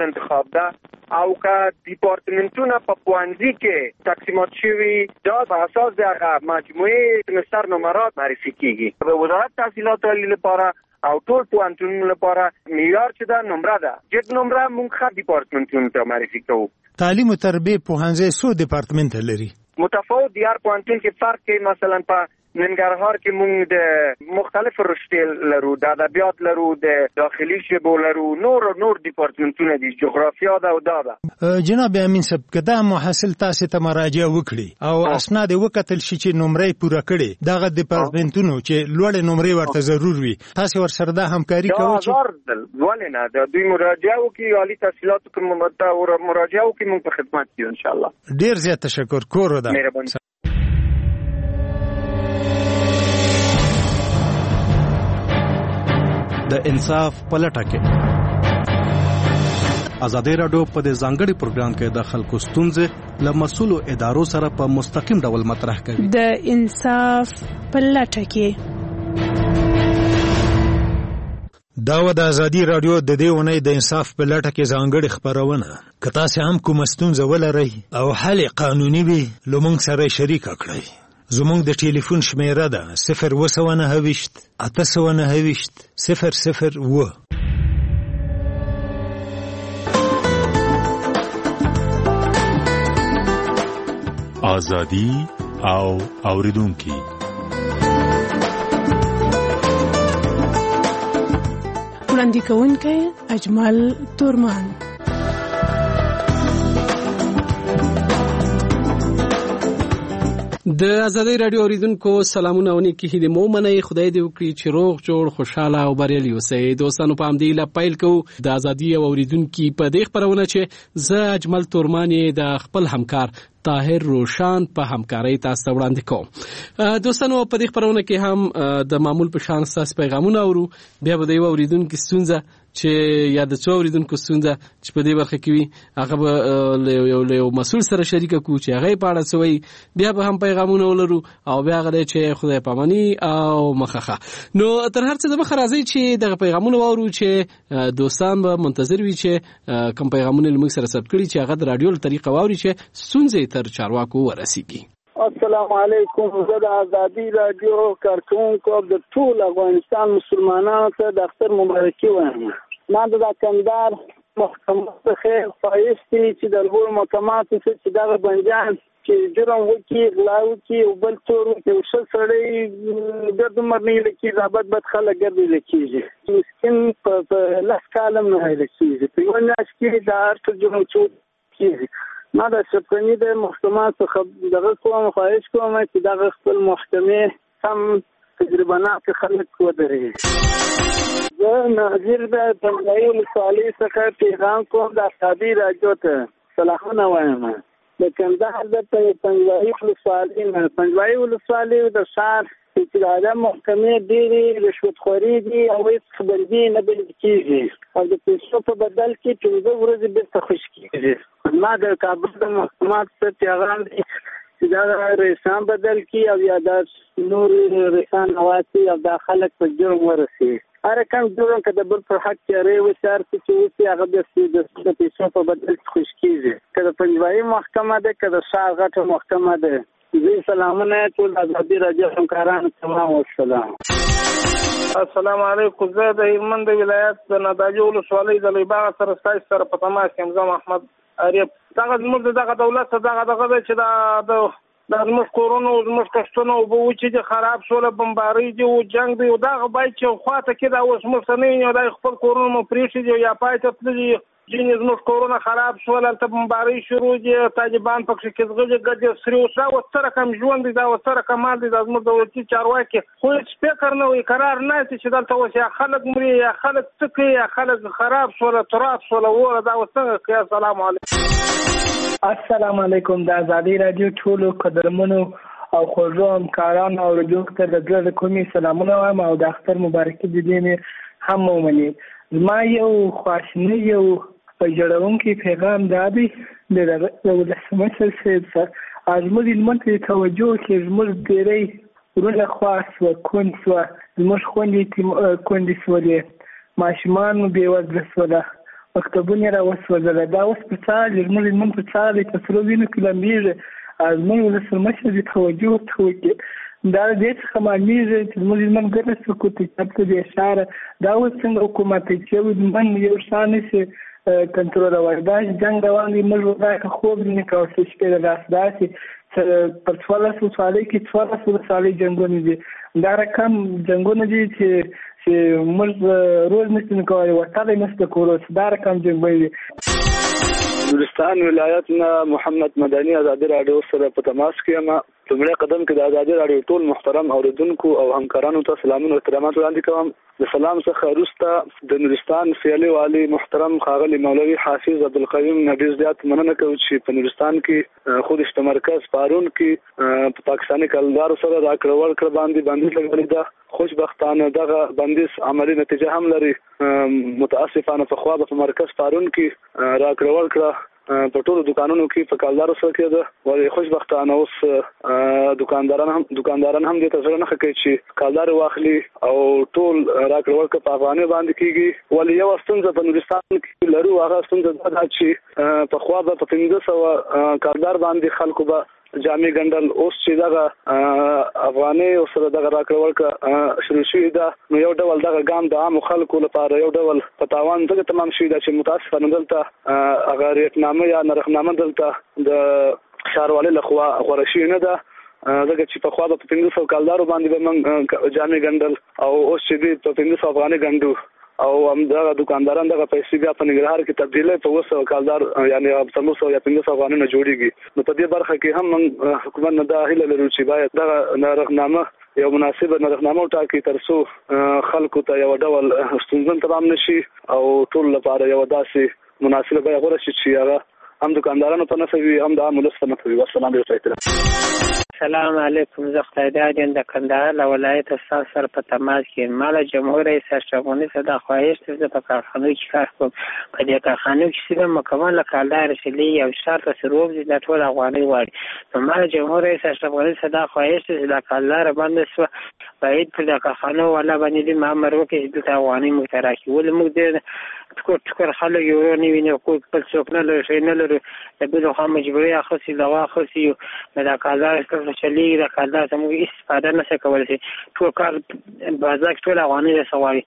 خپل انتخاب ده او که ډیپارټمنټونه په پوهنځي کې تقسیمات شوي دا په اساس د هغه مجموعه سمستر نمرات معرفي کیږي. د وزارت تحصیلات عالی لپاره او ټول پوهنتونونو لپاره معیار چې دا نمره ده جټ نمره موږ ښه ډیپارټمنټونو ته معرفي کوو. تعلیم او تربیه پوهنځي څو ډیپارټمنټ لري؟ متفاوت د هر پوهنتون کې فرق کوي. مثلا په ننګرهار کې موږ د مختلف رشتې لرو، د ادبیات لرو، د داخلي ژبو لرو، نور ډیپارټمنټونه دي، جغرافیا ده او دا ده. جناب امین صاحب که دا محصل تاسو ته مراجعه وکړي او اسناد وکتل شي چې نمرې پوره کړي دغه ډیپارټمنټونو چې لوړ نمرې ورته ضرور وي تاسو ورسره د همکاري کوئ؟ ولې نه، د دوی مراجعه وکړي، عالی تحصیلاتو کې مراجعه وکړي، موږ په خدمت کې ان شاء الله. ډیر زیات تشکر. کور ده مهرباني. د انصاف پلټه کې ازادي راډیو په دې ځانګړي پروګرام کې د خلکو ستونزې له مسؤلو ادارو سره په مستقیم ډول مطرح کوي. د انصاف پلټه کې دا و د ازادي راډیو د دې ونې د انصاف پلټه کې ځانګړي خبرونه. که تاسو هم کوم ستونزه ولرئ او حل قانوني وي لمونږ سره شریک کړئ. زمونږ د ټلیفون شمیره ده 029 829 001. آزادی او اوریدونکي. وړاندې کوونکی اجمل تورمان. د ازادي راډیو اوریدونکو سلامونه او نیکی هیله مو منئ. خدای دې وکړي چې روغ جوړ خوشاله او بریالي اوسئ. دوستانو په همدې له پیل کوو د ازادي اوریدونکو په دې خبرونه چې زه اجمل تورمان د خپل همکار طاهر روشان په همکارۍ تاسو وړاندې کوم. دوستانو په دې خبرونه کې هم د معمول په شان تاسو پیغامونه اورو. بیا به د یو اوریدونکو ستونزه چې یا د څو اوریدونکو ستونزه چې په دې برخه کې وي هغه به یو مسؤل سره شریک کړو چې هغه په اړه سوي. بیا به هم پیغامونه ولرو او بیا غواړي چې خدای پاماني او مخخه. نو تر هر څه د مخ راځي چې دغه پیغامونه وورو چې دوستان به منتظر وي چې کوم پیغامونه موږ سره ثبت کړي چې هغه د رادیو له طریقه ووري چې ستونزې تر چارواکو ورسیږي. السلام علیکم. زه د ازادي راډیو کارکونکو د ټول افغانستان مسلمانانو ته د اختر مبارکي وایم. ما د کندهار محکمه څخه خواهشتي چې د لوړ محکماتو چې دغه بنجان چې جرم وکړي، غلا وکړي او بل څور یو څه سړی ګرد مرنی لکې ضابط بد خلک ګرځي لکېږي. مسکین په لاس کالم نه لکېږي. په یو ناس کې د هر څه جرم کېږي. ما د شپنی د محکمات څخه دغه کوم خواهش کوم چې دغه خپل محکمې هم تجربه نه خلک ودرېږي. زه ناظر د پنځایي ولسوالۍ څخه پیغام کوم د ازادي راډیو ته سلامونه وایم. د کندهار د پنځایي ولسوالۍ د ښار چې د محکمې ډېرې رشوتخوري دي او هېڅ خبردي نه بلل کېږي او د پیسو په بدل کې 15 ورځې بېرته خوشي کېږي. ما د کابل د محکمات څخه پیغام دی چې دا رئیسان بدل کړي او یا د نور رئیسان نواسي او دا خلک په جرم ورسي. هر کم جرم که د بل پر حق چارې وسي هر څه چې وسي هغه د پیسو په بدل کې خوشي کېږي. که د پنځایي محکمه ده که د ښار غټه محکمه ده. زه سلامونه ټول ازادي راډیو همکارانو ته والسلام. السلام علیکم. زه د هلمند ولایت د ناداجو ولسوالۍ د لوی باغ سره ستاسو سره په تماس یم. زه محمد عریب. دغه زموږ دغه دولت دغه دی چې د زموږ کورونو زموږ کښتونه اوبه چې خراب شول، بمبارۍ دي او جنګ دی او دغه باید چې خواته کې دا اوس موږ ته نه وي دا خپل کورونه مو پرېښي دي یا پای ته تللي ځینې زموږ کورونه خراب شول، هلته بمبارۍ شروع دي، طالبان پکښې کېزغلي ګډې سري اوس دا اوس څه رقم ژوند دی، دا اوس څه رقم مال دی. دا زموږ دولتي چارواکي خو هېڅ فکر نه وي، قرار نه دی چې دلته اوس یا خلک مري یا خلک څه کوي یا خلک خراب شوله تراب شوله وره. دا اوس څنګه کوي؟ السلام علیکم. السلام علیکم. د ازادي راډیو ټولو قدرمنو او خوږو همکارانو او اورېدونکو ته د زړه کومې سلامونه وایم او د اختر مبارکي د دې مې هم ومني. زما یو خواشینی یو ژړونکی پیغام دا دی د ولسمشر صاحب سره زموږ هلمند ته توجه وکړي. زموږ ډېری ورونه خوا سوه، کونډ سوه، زموږ خویندې کونډې سولې، ماشومان مو بېوزله سوله، مکتبونه را وسوځل. دا اوس په څار لمن په څار په سرو وینو کې لمبېږي. زموږ ولسمشر دې توجه ورته وکړي. دا دې څخه معلومیږي چې زموږ لمن ګټه سکوت ته د اشاره دا اوس څنګه حکومت چې من یو شان شي کنټرول وای. دا جنگ روان دی موږ دا خوب نه کوو چې په لاس داسې پر 1400 سالې کې 1400 سالې جنگونه دي. دا رقم جنگونه دي چې موږ روز نشو کولای ورته نشو کولای. دا رقم جنگونه دي. نورستان ولایت نه محمد مدني آزادي رادیو سره په تماس کې یم. لومړی قدم کې د آزادي رادیو ټول محترم اوریدونکو او همکارانو ته سلامونه او احترامات وړاندې کوم. د سلام څخه وروسته د نورستان سیالي والي محترم ښاغلي مولوي حافظ عبدالقیوم نه ډېر زیات مننه کوو چې په نورستان کې خودش تمرکز پارون کې په پاکستاني کلدارو سره راکړه ورکړه باندې بندیز لګولې ده. خوشبختانه دغه بندیز عملی نتیجه هم لري. متاسفانه په خوا په مرکز پارون کې راکړه ورکړه په ټولو دکانونو کې په کلدارو سره کېده. ولې خوشبختانه اوس دکانداران هم دې ته زړه نه ښه کوي چې کلدار واخلي او ټول راکړه ورکړه په افغانۍ باندې کېږي. ولې یوه ستونزه په نورستان کې لرو، هغه ستونزه دا ده چې په خوا به په 1500 کلدار باندې خلکو به جامې ګنډل. اوس چې دغه افغانۍ او سره دغه راکړه ورکړه شروع شوې ده، نو یو ډول دغه ګام د عامو خلکو لپاره یو ډول په تاوان ځکه تمام شوې ده چې متاسفانه دلته هغه ریټنامه یا نرخنامه دلته د ښاروالۍ لخوا غوره شوې نه ده. ځکه چې په خوا به په 1500 کلدارو باندې به موږ جامې ګنډل او اوس چې دوی په 1500 افغانۍ ګنډو او همدغه دکانداران دغه پیسې بیا په ننګرهار کې تبدیلوي په 200 کلدار یعنې 300 یا 500 افغانۍ نه جوړېږي. نو په دې برخه کې هم موږ حکومت نه دا هیله لرو چې باید دغه نرخنامه یو مناسبه نرخنامه وټاکي تر څو خلکو ته یو ډول ستونزه تمام نشي او ټول لپاره یو داسې مناسبه بیه غوره شي چې هغه هم دکاندارانو په نفع وي هم د عام ولس په نفع وي. والسلام علیکم. السلام علیکم. زه خدای دې د کندهار له ولایت استاد سره په تماس کې مال جمهور رئیس اشرف غنی صدا خواهش ته په کارخانو کې کار کوم. په دې کارخانو کې چې مکمل کالدار شلي او شرط سروب دي د ټول افغاني واړي. نو مال جمهور رئیس اشرف غنی صدا خواهش ته د کالدار باندې سو باید په دې کارخانو ولا باندې د مامر وکړي د افغاني متراکي ول موږ دې ټکر خلک یو نه ویني کو په څوک نه لري نه لري د بل خو مجبوري اخصي دوا اخصي د کالدار چلی د کالدار سمو استفاده نه کول شي. ټول کار بازار ټول افغاني سواري.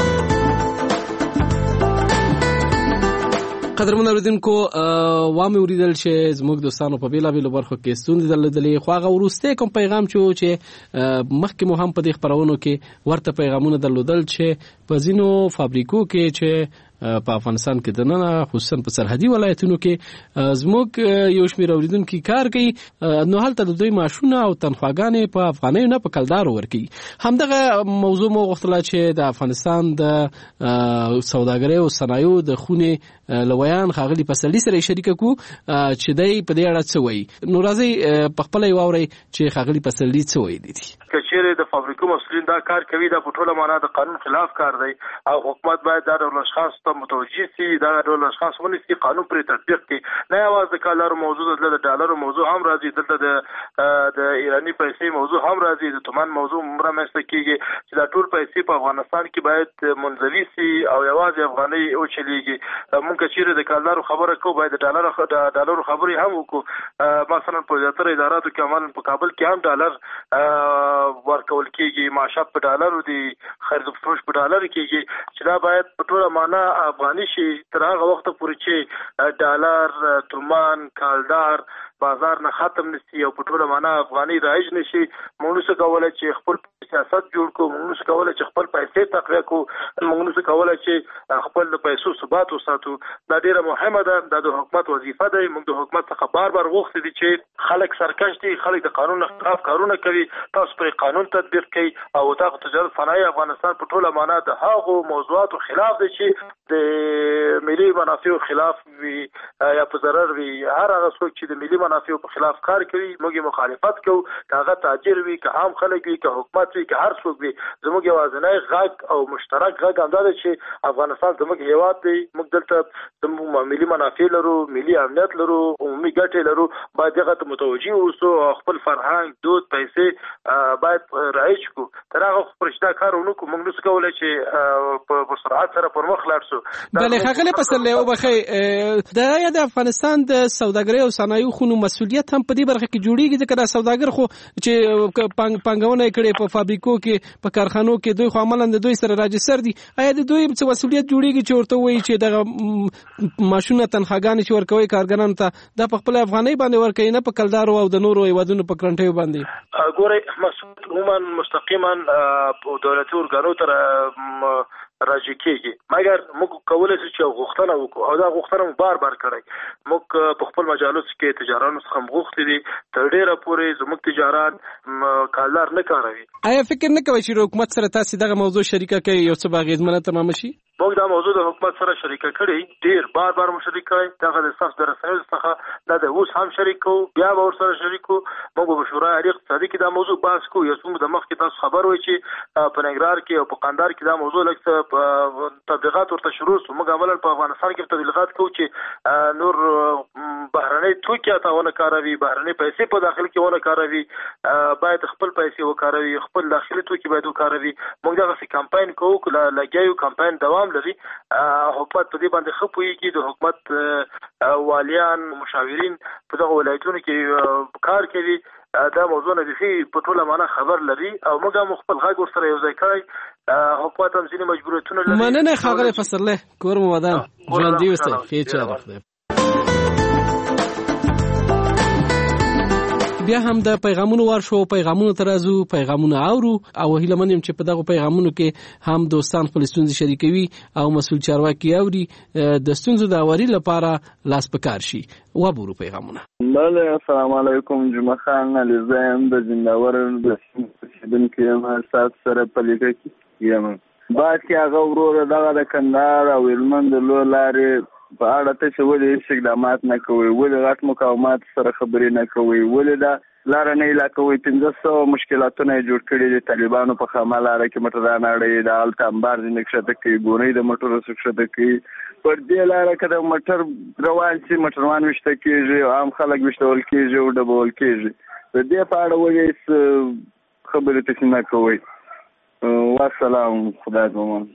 قدرمن اوریدونکو وامه اوریدل چې زموږ دوستانو په بیلابیلو برخو کې ستوندې درلودلې، خو هغه وروسته کوم پیغام چې مخکې مو هم په دې خبرونو کې ورته پیغامونه درلودل چې په ځینو فابریکو کې چې په افغانستان کې د نن خصوصا په سرحدي ولایتونو کې زموږ یو شمېر اوریدونکو کار کوي، نو هلته د دوی معاشونه او تنخواګانې په افغانۍ نه په کلدارو ورکوي. همدغه موضوع مو غوښتله چې د افغانستان د سوداګرۍ او صنایعو د خونې لویان ښاغلي پسرلي سره شریکه کو چې دی په دې اړه څه وایي. نو راځئ په خپله یې واورئ چې ښاغلي پسرلي څه ویلي دي. که چیرې د فابریکو مسؤلین دا کار کوي دا په ټوله معنا د قانون خلاف کار دی او حکومت باید دا ډول اشخاص ته متوجه سي، دا ډول اشخاص ونیسي، قانون پرې تطبیق کړي. نه یوازې د کالدارو موضوع ده، د ډالرو موضوع هم راځي، دلته د ایراني پیسې موضوع هم راځي، د تومان موضوع رامنځته کېږي چې دا ټول پیسې په افغانستان کې باید منزوي سي او یوازې افغانۍ وچلېږي. موږ که چیرې د کالدارو خبره کوو باید د ډالرو خبرې هم وکړو. مثلا په زیاتره اداراتو کې عملاً په کابل کې هم ډالر ورکول کېږي، معاشات په ډالرو دي، خرید و فروش په ډالر کېږي، چې دا باید په ټوله معنا افغاني شي تر هغه وخته پورې چې ډالر، تومان، کالدار بازار نه ختم نشي او په ټوله معنا افغاني رایج نشي. موږ نشو کولی چې خپل سیاست جوړ کړو، موږ نشو کولی چې خپل پیسې تقویه کړو، موږ نشو کولی چې خپل د پیسو ثبات وساتو. دا ډیره مهمه ده، دا د حکومت وظیفه ده. موږ د حکومت څخه بار بار غوښتي دي چې خلک سرکش دي، خلک د قانون خلاف کارونه کوي، تاسو پرې قانون تطبیق کړئ او دا تجارت صنایع افغانستان په ټوله معنا د هغو موضوعاتو خلاف دي چې د ملي منافعو خلاف وي یا په ضرر وي. هر هغه څوک چې د ملي منافعو په خلاف کار کوي موږ مخالفت کوو که هغه تاجر وي که عام خلک وي که حکومت وي که هر څوک وي زموږ یوازینی غږ او مشترک غږ همدا دی چې افغانستان زموږ هیواد دی موږ دلته زموږ ملي منافع لرو ملي امنیت لرو عمومي ګټې لرو باید هغه ته متوجه اوسو او خپل فرهنګ دود پیسې باید رایج کړو تر هغه خو پر اشتها کار ونه کړو موږ نشو کولی چې په سرعت سره پر مخ لاړ شو. بلې ښاغلی پسرلی وبخئ د افغانستان د سوداګرۍ او صنایعو خونو مسؤلیت هم په دې برخه کې جوړیږي ځکه دا سوداګر خو چې پانګونه یې کړې په فابریکو کې په کارخانو کې دوی خو عملاً د دوی سره راجستر دي آیا د دوی څه مسؤلیت جوړیږي چې ورته وایي چې دغه معاشونه تنخواګانې چې ورکوي کارګرانو ته دا په خپل افغانۍ باندې ورکوي نه په کلدارو او د نورو هیوادونو په کرنټیو باندې؟ ګورئ مسؤل عموما مستقیما دولتي ارګانو ته راځي کېږي مګر موږ کولای شو چې غوښتنه وکړو او دا غوښتنه مو بار کړی موږ په خپل مجالس کې تجارانو څخه غوښتي دي تر ډیره پورې زموږ تجاران کالدار نه کاروي. آیا فکر نه کوئ چې حکومت سره تاسو دغه موضوع شریکه کوي یو څه به اغېزمنه تمام شي؟ موږ دا موضوع د حکومت سره شریکه کړې ډیر بار مو شریک کړی دغه د صف د رسنیو څخه دا د اوس هم شریک کوو بیا به ورسره شریک کوو موږ به شورای عالی اقتصادي کې دا موضوع بحث کوو یو څه د مخکې تاسو خبر وای چې په ننګرهار کې او په قندهار کې دا موضوع لکه تبلیغات ورته شروع شو موږ عملاً په افغانستان کې تبلیغات کوو چې نور بهرنۍ توکي ته ونه کاروي بهرنۍ پیسې په داخل کې ونه کاروي باید خپل پیسې وکاروي خپل داخلي توکي باید وکاروي موږ دغه کمپاین کوو لګیو کمپاین دوام لري حکومت په دې باندې ښه پوهیږي د حکومت والیان مشاورین په دغه ولایتونو کې کار کوي دا موضوع نه دي په ټوله معنا خبر لري او موږ هم خپل غږ ورسره یو ځای کړی حکومت هم ځینې مجبوریتونه لري. مننه ښاغلی پسرلی کور مو ودان ژوندي اوسئ ښې چاره خدای. بیا هم د پیغامونو ورشو پیغامونو ترازو پیغامونه اورو او هیله منم چې په دغه پیغامونو کې هم دوستان خپل ستونزې شریکوي او مسؤل چارواکي اوري د ستونزو د اوري لپاره لاس پکار شي. وبورو پیغامونه. بله السلام علیکم جمعه خان علی زایم د زنداور د سیدن کې ما سات سره پلیګه کې یم باید چې هغه ورور دغه د کندهار او هلمند له لارې په اړه ته چې ولې اقدامات نه کوي ولې غټ مقاومات سره خبرې نه کوي ولې دا لاره نه علاقوي 1500 مشکلاتونه جوړ کړي دي طالبانو په خامه لاره کې موټران اړې د الټ انبار د نکشته کې ګونې د موټرو سکشته کې پر دې لاره کې د موټر روان شي موټروان وشته کېږي عام خلک وشتول کېږي او ډبول کېږي د دې په اړه ولې خبرې تاسو نه کوي. والسلام خدای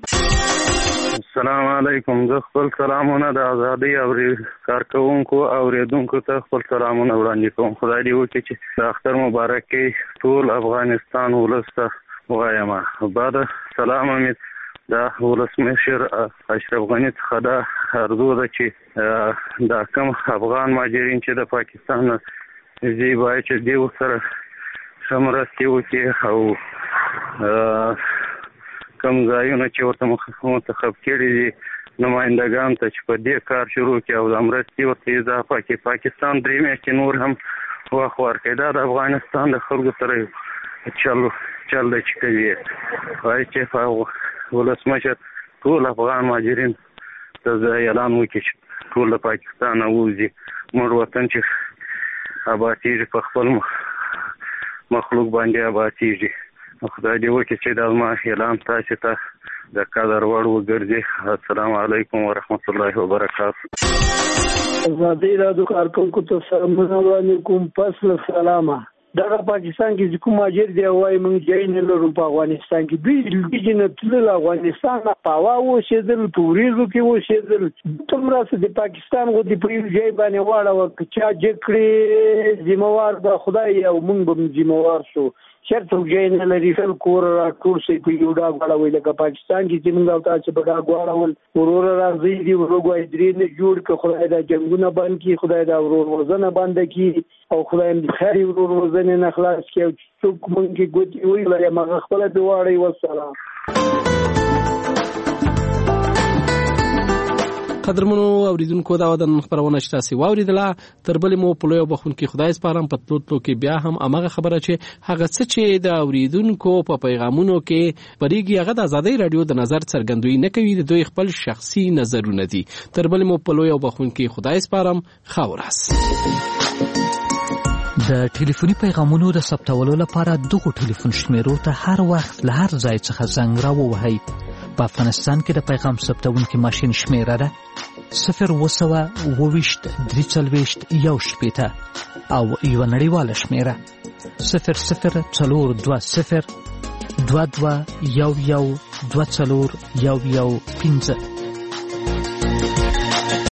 دې السلام علیکم زه خپل سلامونه د ازادۍ او کارکوونکو او اوریدونکو ته خپل سلامونه وړاندې کوم. خدای دې وکړي چې د اختر مبارک کې ټول افغانستان ولس ته ووایم بعد سلام امید د ولسمشر اشرف غني څخه دا ارزو ده چې دا کوم افغان مهاجرین چې د پاکستان دې باید چې دې ورسره ښه مرستې وکړي او کوم ځایونه چې ورته منتخب کړي دي نمایندګان ته چې په دې کار شروع کړي او د مرستې ورته اضافه کړي پاکستان درې میاشتې نور هم وخت ورکړي دا د افغانستان د خلکو سره چل دی چې کوي وایي چې ولسمشر ټول افغان مهاجرین ته اعلان وکړي چې ټول د پاکستان نه ووځي موږ وطن چې ابادېږي په خپل مخلوق باندې ابادېږي. خدای دې وکړي چې دا زما اعلان تاسو ته د قدر وړ وګرځي. السلام علیکم ورحمت الله وبرکاته. ازادي راډیو کارکونکو ته سلامونه علیکم پس له سلامه. دغه پاکستان کې کوم اجر دی وای موږ ځای نه لرو په افغانستان کې دوی د نه تل افغانستان نه پاوا وشیدل توریزو کې وشیدل تمراسه د پاکستان غو د پریو ځای باندې واړه چا جکړي ذمہوار د خدای او موږ به ذمہوار شو چرته ځای نه لري خل کور ټول سي په یو ډا غواړي لکه پاکستان کې چې موږ تاسو په ډا غواړو ورور راځي دی ورغوي درې نه جوړ ک خدای دا جنگونه باندې کی خدای دا ورور وزنه باندې کی او خدای دې خیر ورور وزنه نه خلاص کی څوک مونږ کې ګوتې وی لري ما خپل دواړي والسلام. قدرمنو اوریدونکو دا ودان خبرونه چې تاسو واوریدله تر بلې مو په لوی بخون کې خدای سپارم په تلو کې بیا هم امغه خبره چې هغه څه چې د اوریدونکو په پیغامونو کې پریږي هغه د ازادۍ رادیو د نظر څرګندوي نه کوي د دوی خپل شخصي نظرونه دي. تر بلې مو په لوی بخون کې خدای سپارم خاورس. د ټلیفوني پیغامونو د ثبتولو لپاره دغو ټلیفون شمیرو ته هر وخت له هر ځای څخه زنګ راووهئ. په افغانستان کې د پیغام ثبتونکي ماشین شمیره ده 0202341 او یو نړیواله شمیره 00402211241115.